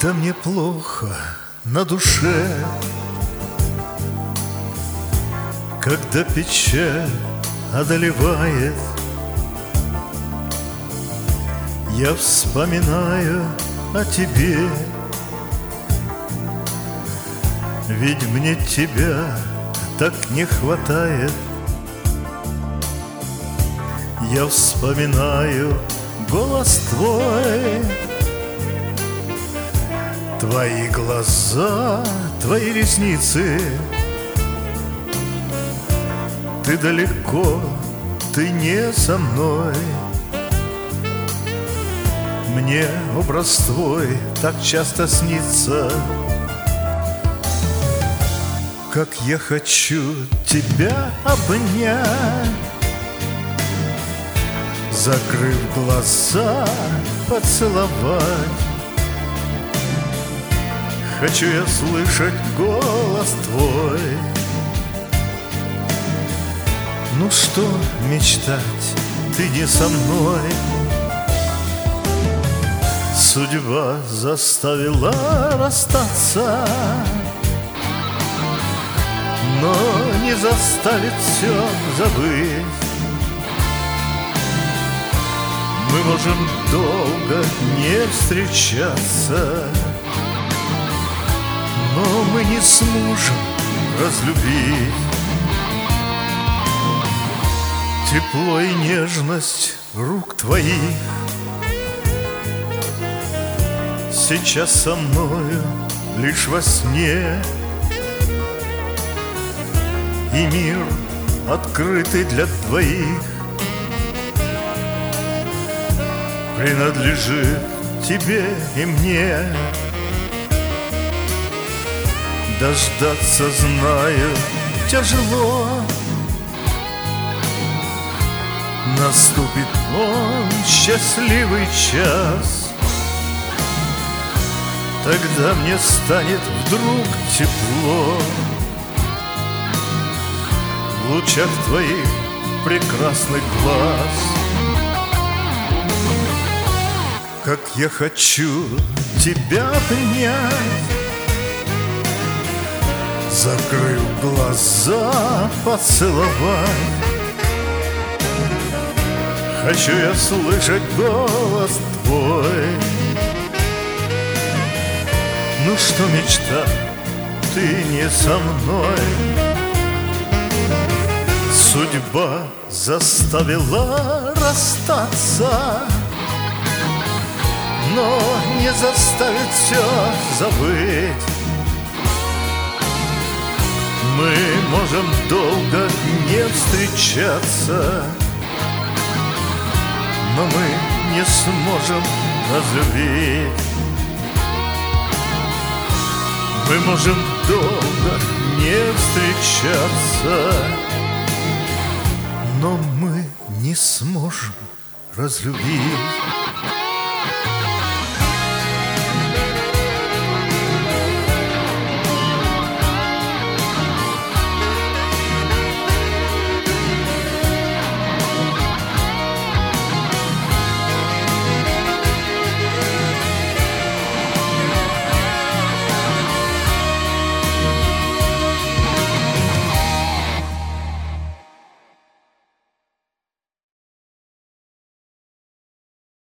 Когда мне плохо на душе, когда печаль одолевает, я вспоминаю о тебе. Ведь мне тебя так не хватает. Я вспоминаю голос твой, твои глаза, твои ресницы. Ты далеко, ты не со мной. Мне образ твой так часто снится. Как я хочу тебя обнять, закрыв глаза, поцеловать. Хочу я слышать голос твой. Ну что мечтать, ты не со мной. Судьба заставила расстаться, но не заставит все забыть. Мы можем долго не встречаться, но мы не сможем разлюбить. Тепло и нежность рук твоих сейчас со мною лишь во сне. И мир, открытый для двоих, принадлежит тебе и мне. Дождаться, знаю, тяжело. Наступит он, счастливый час. Тогда мне станет вдруг тепло в лучах твоих прекрасных глаз. Как я хочу тебя обнять, закрыв глаза, поцеловать. Хочу я слышать голос твой. Ну что мечта, ты не со мной. Судьба заставила расстаться, но не заставит все забыть. Мы можем долго не встречаться, но мы не сможем разлюбить. Мы можем долго не встречаться, но мы не сможем разлюбить.